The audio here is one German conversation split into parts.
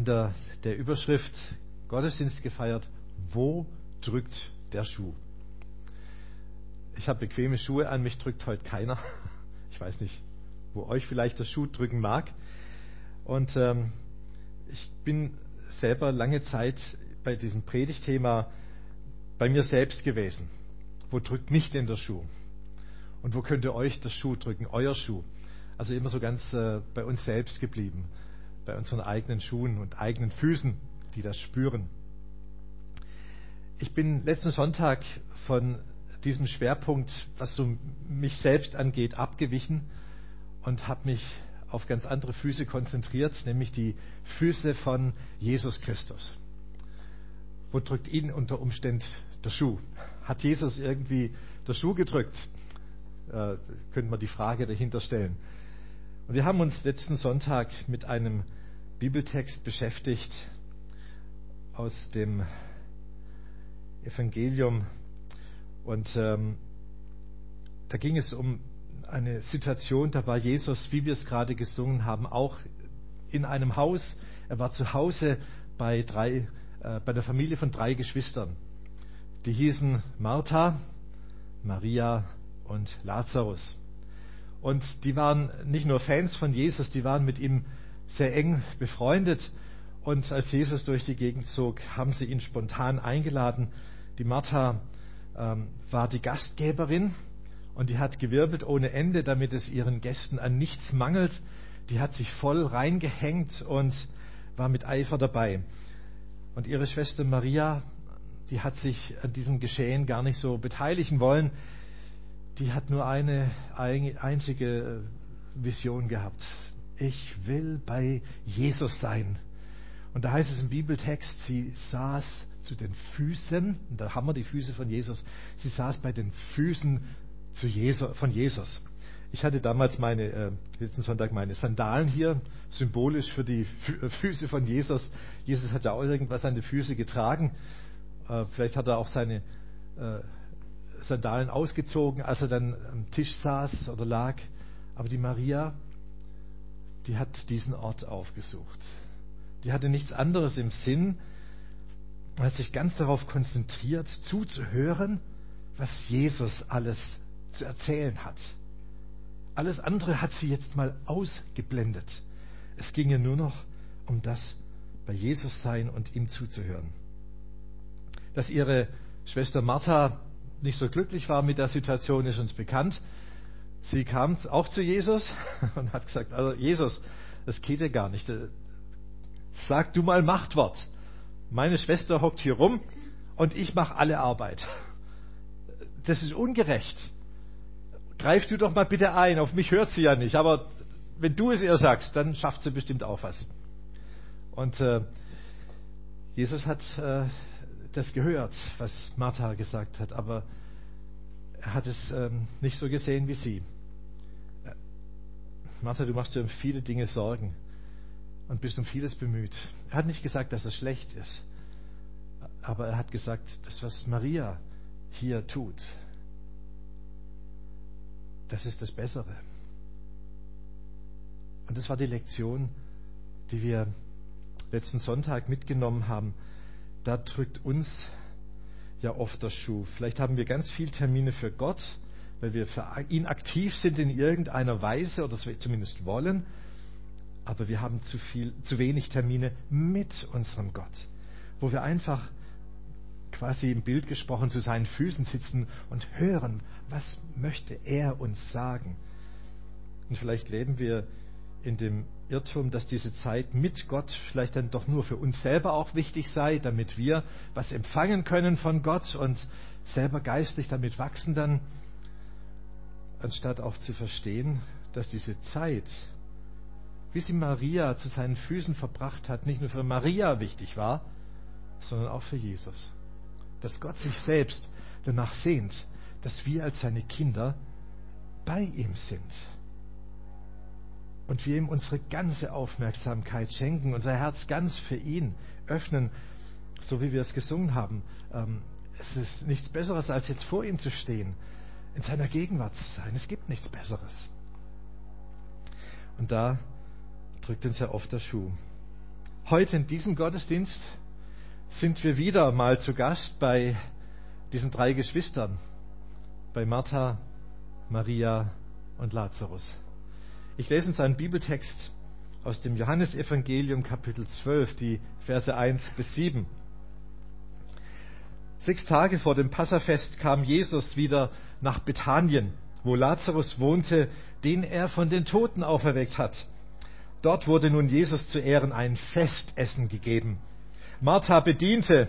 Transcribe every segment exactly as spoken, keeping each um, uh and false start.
unter der Überschrift Gottesdienst gefeiert, wo drückt der Schuh? Ich habe bequeme Schuhe an, mich drückt heute keiner. Ich weiß nicht, wo euch vielleicht der Schuh drücken mag. Und ähm, ich bin selber lange Zeit bei diesem Predigtthema bei mir selbst gewesen. Wo drückt mich denn der Schuh? Und wo könnte euch der Schuh drücken, euer Schuh? Also immer so ganz äh, bei uns selbst geblieben, bei unseren eigenen Schuhen und eigenen Füßen, die das spüren. Ich bin letzten Sonntag von diesem Schwerpunkt, was so mich selbst angeht, abgewichen und habe mich auf ganz andere Füße konzentriert, nämlich die Füße von Jesus Christus. Wo drückt ihn unter Umständen der Schuh? Hat Jesus irgendwie der Schuh gedrückt? Äh, könnte man die Frage dahinter stellen. Und wir haben uns letzten Sonntag mit einem Bibeltext beschäftigt aus dem Evangelium. Und ähm, da ging es um eine Situation, da war Jesus, wie wir es gerade gesungen haben, auch in einem Haus. Er war zu Hause bei, drei, äh, bei der Familie von drei Geschwistern. Die hießen Martha, Maria und Lazarus. Und die waren nicht nur Fans von Jesus, die waren mit ihm sehr eng befreundet. Und als Jesus durch die Gegend zog, haben sie ihn spontan eingeladen. Die Martha ähm, war die Gastgeberin und die hat gewirbelt ohne Ende, damit es ihren Gästen an nichts mangelt. Die hat sich voll reingehängt und war mit Eifer dabei. Und ihre Schwester Maria, die hat sich an diesem Geschehen gar nicht so beteiligen wollen. Die hat nur eine einzige Vision gehabt. Ich will bei Jesus sein. Und da heißt es im Bibeltext, sie saß zu den Füßen, und da haben wir die Füße von Jesus, sie saß bei den Füßen zu Jesus, von Jesus. Ich hatte damals meine, äh, letzten Sonntag meine Sandalen hier, symbolisch für die Fü- Füße von Jesus. Jesus hat ja auch irgendwas an die Füße getragen. Äh, vielleicht hat er auch seine äh, Sandalen ausgezogen, als er dann am Tisch saß oder lag. Aber die Maria, die hat diesen Ort aufgesucht. Die hatte nichts anderes im Sinn, als sich ganz darauf konzentriert, zuzuhören, was Jesus alles zu erzählen hat. Alles andere hat sie jetzt mal ausgeblendet. Es ging ihr nur noch um das bei Jesus sein und ihm zuzuhören. Dass ihre Schwester Martha nicht so glücklich war mit der Situation, ist uns bekannt. Sie kam auch zu Jesus und hat gesagt, also Jesus, das geht ja gar nicht. Sag du mal Machtwort. Meine Schwester hockt hier rum und ich mache alle Arbeit. Das ist ungerecht. Greif du doch mal bitte ein. Auf mich hört sie ja nicht. Aber wenn du es ihr sagst, dann schafft sie bestimmt auch was. Und äh, Jesus hat äh, das gehört, was Martha gesagt hat. Aber er hat es ähm, nicht so gesehen wie sie. Martha, du machst dir um viele Dinge Sorgen und bist um vieles bemüht. Er hat nicht gesagt, dass es schlecht ist, aber er hat gesagt, das, was Maria hier tut, das ist das Bessere. Und das war die Lektion, die wir letzten Sonntag mitgenommen haben. Da drückt uns ja oft der Schuh. Vielleicht haben wir ganz viele Termine für Gott, weil wir für ihn aktiv sind in irgendeiner Weise oder wir zumindest wollen. Aber wir haben zu viel, zu wenig Termine mit unserem Gott, wo wir einfach quasi im Bild gesprochen zu seinen Füßen sitzen und hören, was möchte er uns sagen. Und vielleicht leben wir in dem Irrtum, dass diese Zeit mit Gott vielleicht dann doch nur für uns selber auch wichtig sei, damit wir was empfangen können von Gott und selber geistlich damit wachsen dann, anstatt auch zu verstehen, dass diese Zeit, wie sie Maria zu seinen Füßen verbracht hat, nicht nur für Maria wichtig war, sondern auch für Jesus. Dass Gott sich selbst danach sehnt, dass wir als seine Kinder bei ihm sind. Und wir ihm unsere ganze Aufmerksamkeit schenken, unser Herz ganz für ihn öffnen, so wie wir es gesungen haben. Ähm, es ist nichts Besseres, als jetzt vor ihm zu stehen, in seiner Gegenwart zu sein. Es gibt nichts Besseres. Und da drückt uns ja oft der Schuh. Heute in diesem Gottesdienst sind wir wieder mal zu Gast bei diesen drei Geschwistern, bei Martha, Maria und Lazarus. Ich lese uns einen Bibeltext aus dem Johannesevangelium Kapitel zwölf, die Verse eins bis sieben. Sechs Tage vor dem Passafest kam Jesus wieder nach Bethanien, wo Lazarus wohnte, den er von den Toten auferweckt hat. Dort wurde nun Jesus zu Ehren ein Festessen gegeben. Martha bediente.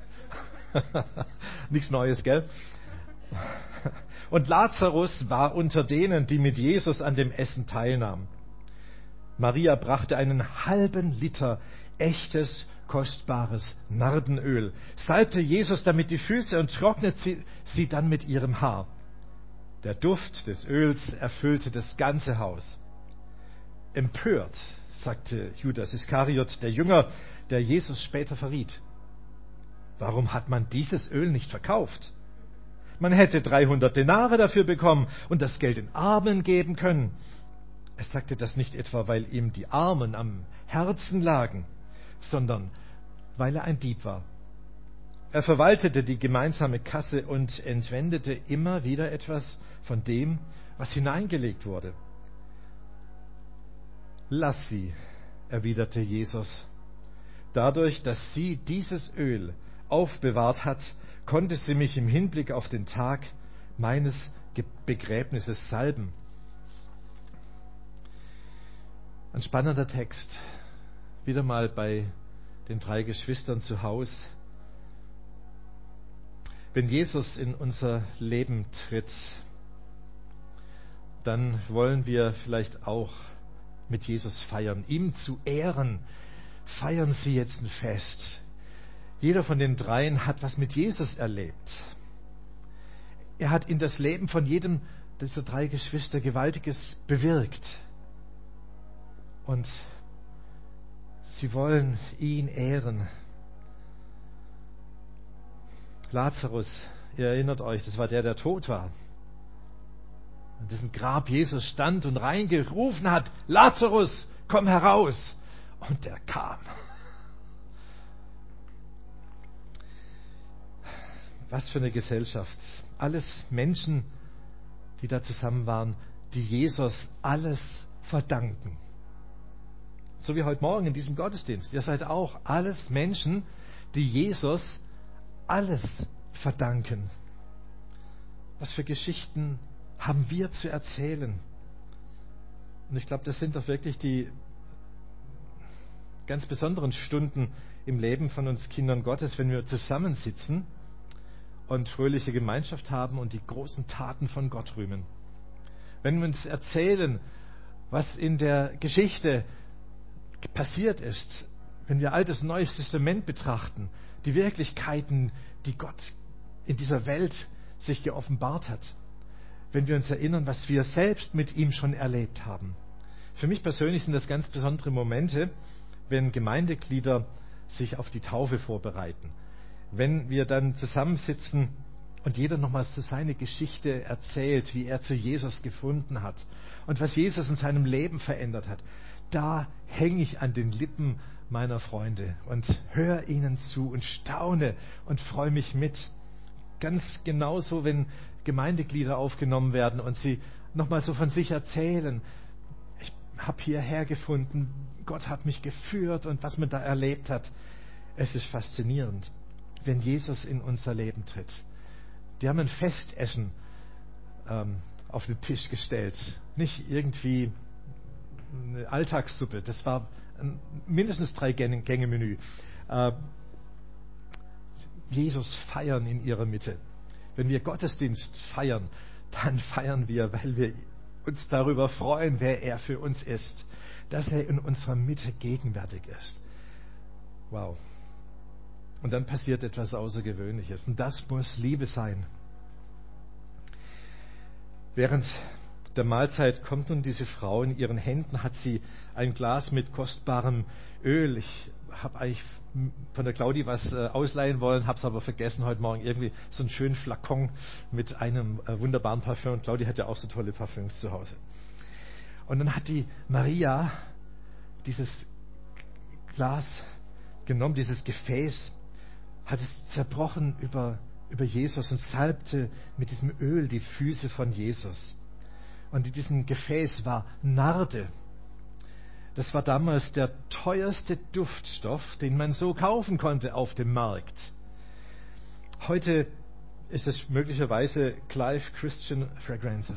Nichts Neues, gell? Und Lazarus war unter denen, die mit Jesus an dem Essen teilnahmen. Maria brachte einen halben Liter echtes, kostbares Nardenöl, salbte Jesus damit die Füße und trocknet sie, sie dann mit ihrem Haar. Der Duft des Öls erfüllte das ganze Haus. Empört sagte Judas Iskariot, der Jünger, der Jesus später verriet: Warum hat man dieses Öl nicht verkauft? Man hätte dreihundert Denare dafür bekommen und das Geld den Armen geben können. Er sagte das nicht etwa, weil ihm die Armen am Herzen lagen, sondern weil er ein Dieb war. Er verwaltete die gemeinsame Kasse und entwendete immer wieder etwas von dem, was hineingelegt wurde. Lass sie, erwiderte Jesus. Dadurch, dass sie dieses Öl aufbewahrt hat, konnte sie mich im Hinblick auf den Tag meines Begräbnisses salben. Ein spannender Text. Wieder mal bei den drei Geschwistern zu Hause. Wenn Jesus in unser Leben tritt, dann wollen wir vielleicht auch mit Jesus feiern. Ihm zu Ehren feiern Sie jetzt ein Fest. Jeder von den dreien hat was mit Jesus erlebt. Er hat in das Leben von jedem dieser drei Geschwister Gewaltiges bewirkt. Und sie wollen ihn ehren. Lazarus, ihr erinnert euch, das war der, der tot war. An dessen Grab Jesus stand und reingerufen hat: Lazarus, komm heraus! Und der kam. Was für eine Gesellschaft. Alles Menschen, die da zusammen waren, die Jesus alles verdanken. So wie heute Morgen in diesem Gottesdienst. Ihr seid auch alles Menschen, die Jesus alles verdanken. Was für Geschichten haben wir zu erzählen? Und ich glaube, das sind doch wirklich die ganz besonderen Stunden im Leben von uns Kindern Gottes, wenn wir zusammensitzen und fröhliche Gemeinschaft haben und die großen Taten von Gott rühmen. Wenn wir uns erzählen, was in der Geschichte passiert ist, wenn wir Altes und Neues Testament betrachten, die Wirklichkeiten, die Gott in dieser Welt sich geoffenbart hat, wenn wir uns erinnern, was wir selbst mit ihm schon erlebt haben. Für mich persönlich sind das ganz besondere Momente, wenn Gemeindeglieder sich auf die Taufe vorbereiten, wenn wir dann zusammensitzen und jeder nochmals so seine Geschichte erzählt, wie er zu Jesus gefunden hat und was Jesus in seinem Leben verändert hat. Da hänge ich an den Lippen meiner Freunde und höre ihnen zu und staune und freue mich mit. Ganz genauso, wenn Gemeindeglieder aufgenommen werden und sie nochmal so von sich erzählen: Ich habe hierher gefunden, Gott hat mich geführt und was man da erlebt hat. Es ist faszinierend, wenn Jesus in unser Leben tritt. Die haben ein Festessen ähm, auf den Tisch gestellt. Nicht irgendwie eine Alltagssuppe. Das war ein mindestens drei Gänge Menü. Äh, Jesus feiern in ihrer Mitte. Wenn wir Gottesdienst feiern, dann feiern wir, weil wir uns darüber freuen, wer er für uns ist. Dass er in unserer Mitte gegenwärtig ist. Wow. Und dann passiert etwas Außergewöhnliches. Und das muss Liebe sein. Während der Mahlzeit kommt nun diese Frau. In ihren Händen hat sie ein Glas mit kostbarem Öl. Ich habe eigentlich von der Claudi was äh, ausleihen wollen, habe es aber vergessen heute Morgen. Irgendwie so einen schönen Flakon mit einem äh, wunderbaren Parfüm. Und Claudi hat ja auch so tolle Parfüms zu Hause. Und dann hat die Maria dieses Glas genommen, dieses Gefäß, hat es zerbrochen über, über Jesus und salbte mit diesem Öl die Füße von Jesus. Und in diesem Gefäß war Narde. Das war damals der teuerste Duftstoff, den man so kaufen konnte auf dem Markt. Heute ist es möglicherweise Clive Christian Fragrances.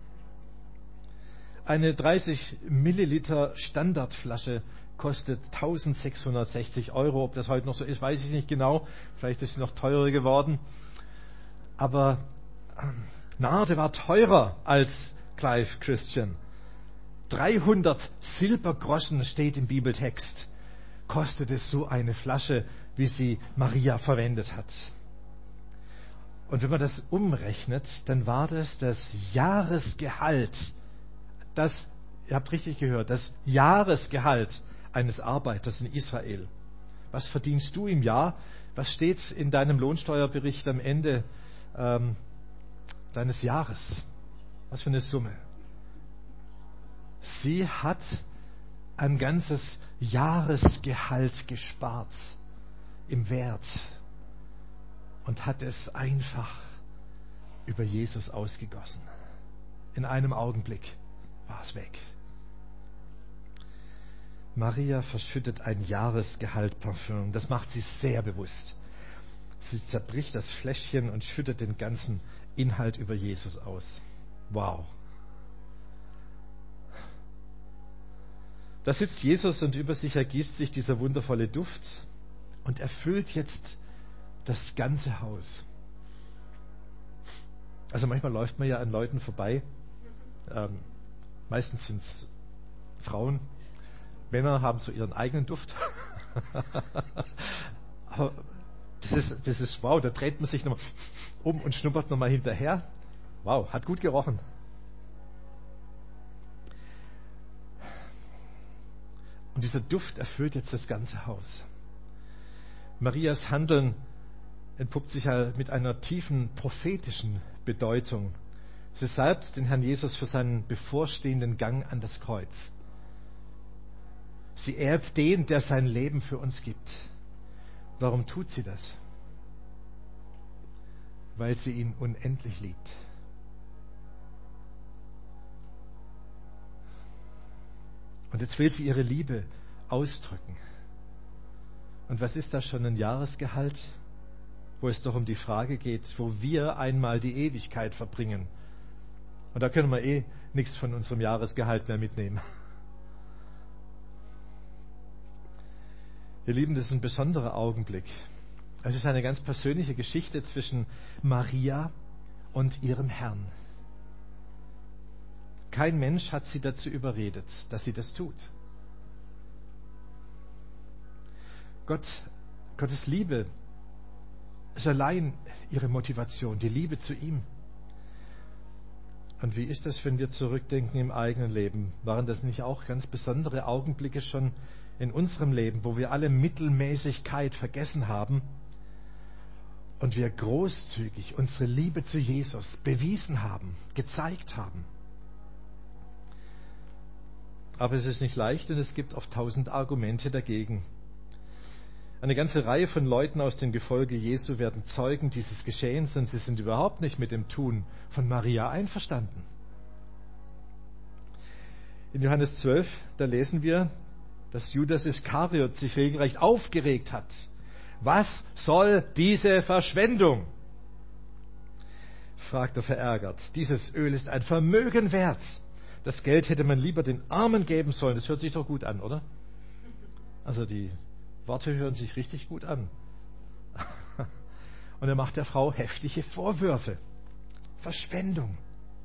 Eine dreißig Milliliter Standardflasche kostet eintausendsechshundertsechzig Euro. Ob das heute noch so ist, weiß ich nicht genau. Vielleicht ist sie noch teurer geworden. Aber Narde war teurer als Clive Christian. dreihundert Silbergroschen steht im Bibeltext. Kostet es so eine Flasche, wie sie Maria verwendet hat. Und wenn man das umrechnet, dann war das das Jahresgehalt, das, ihr habt richtig gehört, das Jahresgehalt eines Arbeiters in Israel. Was verdienst du im Jahr? Was steht in deinem Lohnsteuerbericht am Ende ähm, deines Jahres? Was für eine Summe? Sie hat ein ganzes Jahresgehalt gespart im Wert und hat es einfach über Jesus ausgegossen. In einem Augenblick war es weg. Maria verschüttet ein Jahresgehalt Parfüm. Das macht sie sehr bewusst. Sie zerbricht das Fläschchen und schüttet den ganzen Inhalt über Jesus aus. Wow. Da sitzt Jesus und über sich ergießt sich dieser wundervolle Duft und erfüllt jetzt das ganze Haus. Also manchmal läuft man ja an Leuten vorbei. Ähm, meistens sind es Frauen. Männer haben so ihren eigenen Duft. Aber das ist, das ist wow, da dreht man sich nochmal um und schnuppert nochmal hinterher. Wow, hat gut gerochen. Und dieser Duft erfüllt jetzt das ganze Haus. Marias Handeln entpuppt sich ja mit einer tiefen prophetischen Bedeutung. Sie salbt den Herrn Jesus für seinen bevorstehenden Gang an das Kreuz. Sie ehrt den, der sein Leben für uns gibt. Warum tut sie das? Weil sie ihn unendlich liebt. Und jetzt will sie ihre Liebe ausdrücken. Und was ist das schon ein Jahresgehalt? Wo es doch um die Frage geht, wo wir einmal die Ewigkeit verbringen. Und da können wir eh nichts von unserem Jahresgehalt mehr mitnehmen. Ihr Lieben, das ist ein besonderer Augenblick. Es ist eine ganz persönliche Geschichte zwischen Maria und ihrem Herrn. Kein Mensch hat sie dazu überredet, dass sie das tut. Gott, Gottes Liebe ist allein ihre Motivation, die Liebe zu ihm. Und wie ist das, wenn wir zurückdenken im eigenen Leben? Waren das nicht auch ganz besondere Augenblicke schon in unserem Leben, wo wir alle Mittelmäßigkeit vergessen haben und wir großzügig unsere Liebe zu Jesus bewiesen haben, gezeigt haben? Aber es ist nicht leicht und es gibt oft tausend Argumente dagegen. Eine ganze Reihe von Leuten aus dem Gefolge Jesu werden Zeugen dieses Geschehens und sie sind überhaupt nicht mit dem Tun von Maria einverstanden. In Johannes zwölf, da lesen wir, dass Judas Iskariot sich regelrecht aufgeregt hat. Was soll diese Verschwendung? Fragt er verärgert. Dieses Öl ist ein Vermögen wert. Das Geld hätte man lieber den Armen geben sollen. Das hört sich doch gut an, oder? Also die Worte hören sich richtig gut an. Und er macht der Frau heftige Vorwürfe. Verschwendung.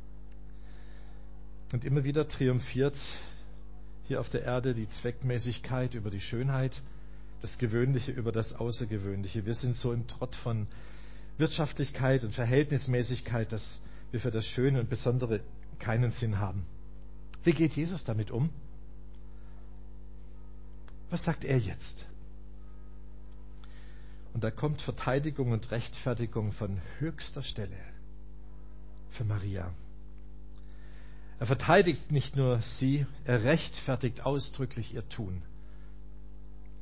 Und immer wieder triumphiert hier auf der Erde die Zweckmäßigkeit über die Schönheit, das Gewöhnliche über das Außergewöhnliche. Wir sind so im Trott von Wirtschaftlichkeit und Verhältnismäßigkeit, dass wir für das Schöne und Besondere keinen Sinn haben. Wie geht Jesus damit um? Was sagt er jetzt? Und da kommt Verteidigung und Rechtfertigung von höchster Stelle für Maria. Er verteidigt nicht nur sie, er rechtfertigt ausdrücklich ihr Tun.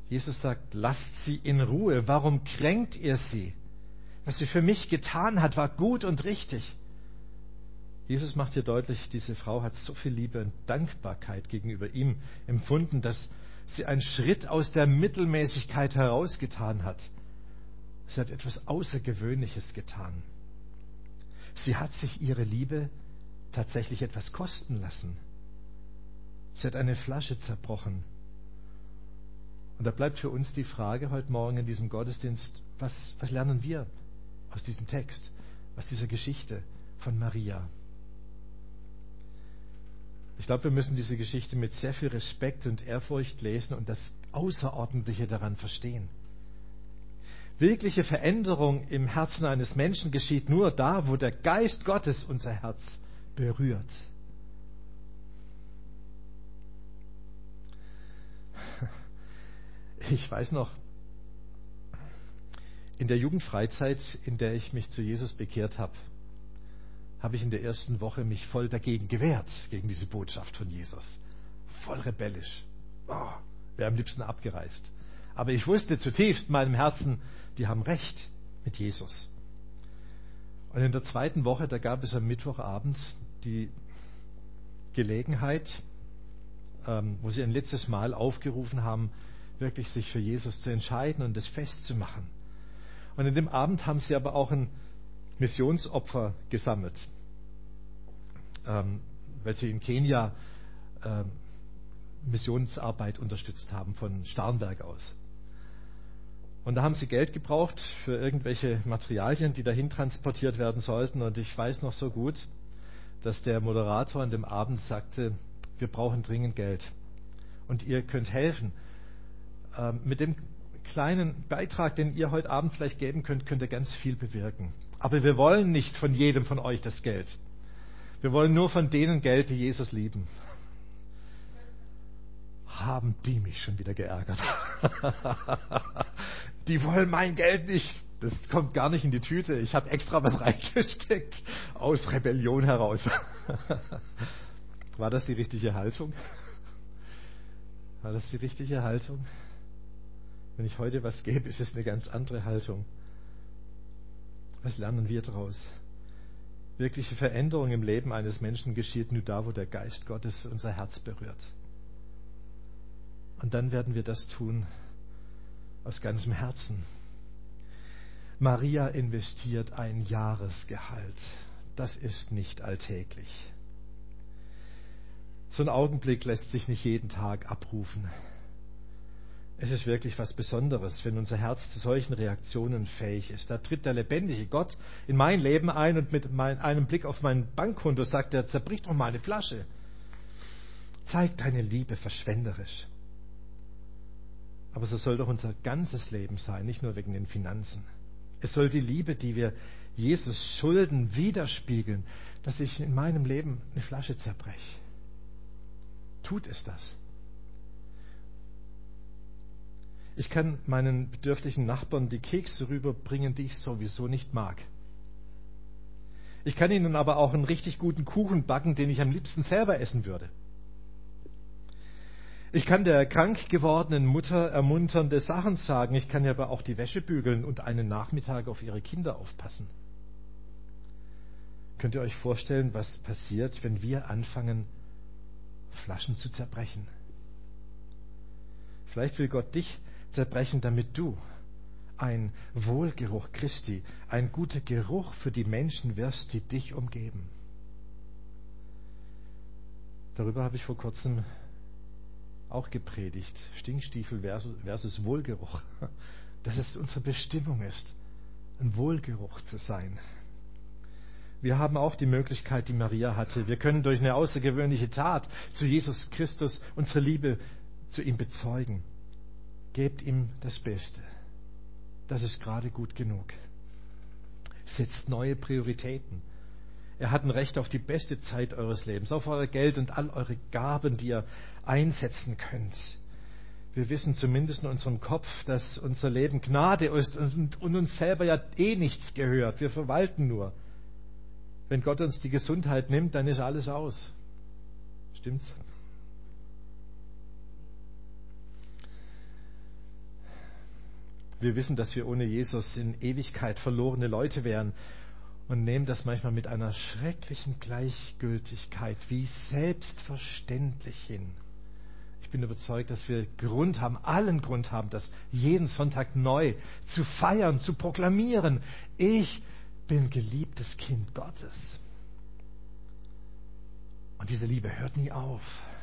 Jesus sagt, lasst sie in Ruhe. Warum kränkt ihr sie? Was sie für mich getan hat, war gut und richtig. Jesus macht hier deutlich, diese Frau hat so viel Liebe und Dankbarkeit gegenüber ihm empfunden, dass sie einen Schritt aus der Mittelmäßigkeit herausgetan hat. Sie hat etwas Außergewöhnliches getan. Sie hat sich ihre Liebe tatsächlich etwas kosten lassen. Sie hat eine Flasche zerbrochen. Und da bleibt für uns die Frage heute Morgen in diesem Gottesdienst, was, was lernen wir aus diesem Text, aus dieser Geschichte von Maria? Ich glaube, wir müssen diese Geschichte mit sehr viel Respekt und Ehrfurcht lesen und das Außerordentliche daran verstehen. Wirkliche Veränderung im Herzen eines Menschen geschieht nur da, wo der Geist Gottes unser Herz berührt. Ich weiß noch, in der Jugendfreizeit, in der ich mich zu Jesus bekehrt habe, habe ich in der ersten Woche mich voll dagegen gewehrt, gegen diese Botschaft von Jesus. Voll rebellisch. Oh, wäre am liebsten abgereist. Aber ich wusste zutiefst in meinem Herzen, die haben recht mit Jesus. Und in der zweiten Woche, da gab es am Mittwochabend die Gelegenheit, ähm, wo sie ein letztes Mal aufgerufen haben, wirklich sich für Jesus zu entscheiden und es festzumachen. Und in dem Abend haben sie aber auch ein Missionsopfer gesammelt, ähm, weil sie in Kenia ähm, Missionsarbeit unterstützt haben von Starnberg aus. Und da haben sie Geld gebraucht für irgendwelche Materialien, die dahin transportiert werden sollten. Und ich weiß noch so gut, dass der Moderator an dem Abend sagte, wir brauchen dringend Geld. Und ihr könnt helfen. Ähm, mit dem kleinen Beitrag, den ihr heute Abend vielleicht geben könnt, könnt ihr ganz viel bewirken. Aber wir wollen nicht von jedem von euch das Geld. Wir wollen nur von denen Geld, die Jesus lieben. Haben die mich schon wieder geärgert. Die wollen mein Geld nicht. Das kommt gar nicht in die Tüte. Ich habe extra was reingesteckt, aus Rebellion heraus. War das die richtige Haltung? War das die richtige Haltung? Wenn ich heute was gebe, ist es eine ganz andere Haltung. Was lernen wir daraus? Wirkliche Veränderung im Leben eines Menschen geschieht nur da, wo der Geist Gottes unser Herz berührt. Und dann werden wir das tun aus ganzem Herzen. Maria investiert ein Jahresgehalt. Das ist nicht alltäglich. So ein Augenblick lässt sich nicht jeden Tag abrufen. Es ist wirklich was Besonderes, wenn unser Herz zu solchen Reaktionen fähig ist. Da tritt der lebendige Gott in mein Leben ein und mit mein, einem Blick auf mein Bankkonto sagt er, zerbrich doch mal eine Flasche. Zeig deine Liebe verschwenderisch. Aber so soll doch unser ganzes Leben sein, nicht nur wegen den Finanzen. Es soll die Liebe, die wir Jesus schulden, widerspiegeln, dass ich in meinem Leben eine Flasche zerbreche. Tut es das? Ich kann meinen bedürftigen Nachbarn die Kekse rüberbringen, die ich sowieso nicht mag. Ich kann ihnen aber auch einen richtig guten Kuchen backen, den ich am liebsten selber essen würde. Ich kann der krank gewordenen Mutter ermunternde Sachen sagen. Ich kann ihr aber auch die Wäsche bügeln und einen Nachmittag auf ihre Kinder aufpassen. Könnt ihr euch vorstellen, was passiert, wenn wir anfangen, Flaschen zu zerbrechen? Vielleicht will Gott dich zerbrechen, damit du ein Wohlgeruch Christi, ein guter Geruch für die Menschen wirst, die dich umgeben. Darüber habe ich vor kurzem auch gepredigt. Stinkstiefel versus, versus Wohlgeruch. Dass es unsere Bestimmung ist, ein Wohlgeruch zu sein. Wir haben auch die Möglichkeit, die Maria hatte. Wir können durch eine außergewöhnliche Tat zu Jesus Christus unsere Liebe zu ihm bezeugen. Gebt ihm das Beste. Das ist gerade gut genug. Setzt neue Prioritäten. Er hat ein Recht auf die beste Zeit eures Lebens, auf euer Geld und all eure Gaben, die ihr einsetzen könnt. Wir wissen zumindest in unserem Kopf, dass unser Leben Gnade ist und, und uns selber ja eh nichts gehört. Wir verwalten nur. Wenn Gott uns die Gesundheit nimmt, dann ist alles aus. Stimmt's? Wir wissen, dass wir ohne Jesus in Ewigkeit verlorene Leute wären und nehmen das manchmal mit einer schrecklichen Gleichgültigkeit wie selbstverständlich hin. Ich bin überzeugt, dass wir Grund haben, allen Grund haben, das jeden Sonntag neu zu feiern, zu proklamieren. Ich bin geliebtes Kind Gottes. Und diese Liebe hört nie auf.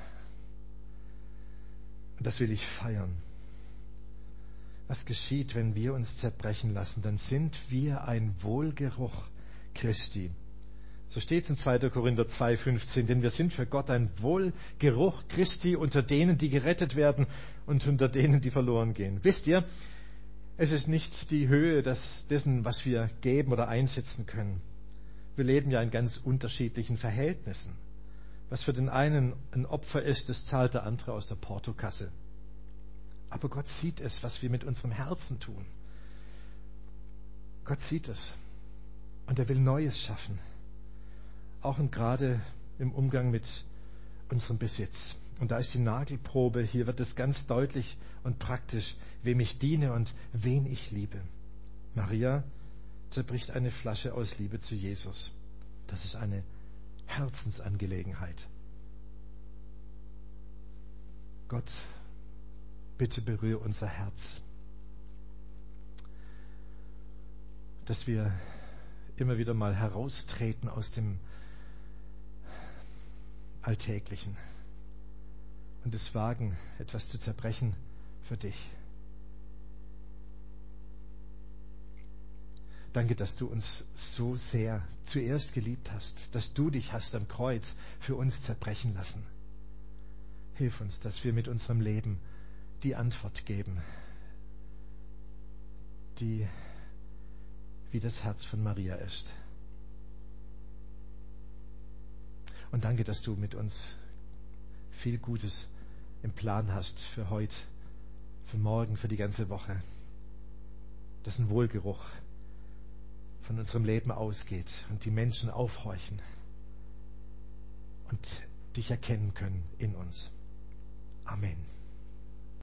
Und das will ich feiern. Was geschieht, wenn wir uns zerbrechen lassen? Dann sind wir ein Wohlgeruch Christi. So steht es in zweiter Korinther zwei fünfzehn, denn wir sind für Gott ein Wohlgeruch Christi unter denen, die gerettet werden und unter denen, die verloren gehen. Wisst ihr, es ist nicht die Höhe des, dessen, was wir geben oder einsetzen können. Wir leben ja in ganz unterschiedlichen Verhältnissen. Was für den einen ein Opfer ist, das zahlt der andere aus der Portokasse. Aber Gott sieht es, was wir mit unserem Herzen tun. Gott sieht es. Und er will Neues schaffen. Auch und gerade im Umgang mit unserem Besitz. Und da ist die Nagelprobe, hier wird es ganz deutlich und praktisch, wem ich diene und wen ich liebe. Maria zerbricht eine Flasche aus Liebe zu Jesus. Das ist eine Herzensangelegenheit. Gott, bitte berühre unser Herz, dass wir immer wieder mal heraustreten aus dem Alltäglichen und es wagen, etwas zu zerbrechen für dich. Danke, dass du uns so sehr zuerst geliebt hast, dass du dich hast am Kreuz für uns zerbrechen lassen. Hilf uns, dass wir mit unserem Leben die Antwort geben, die wie das Herz von Maria ist. Und danke, dass du mit uns viel Gutes im Plan hast für heute, für morgen, für die ganze Woche. Dass ein Wohlgeruch von unserem Leben ausgeht und die Menschen aufhorchen und dich erkennen können in uns. Amen.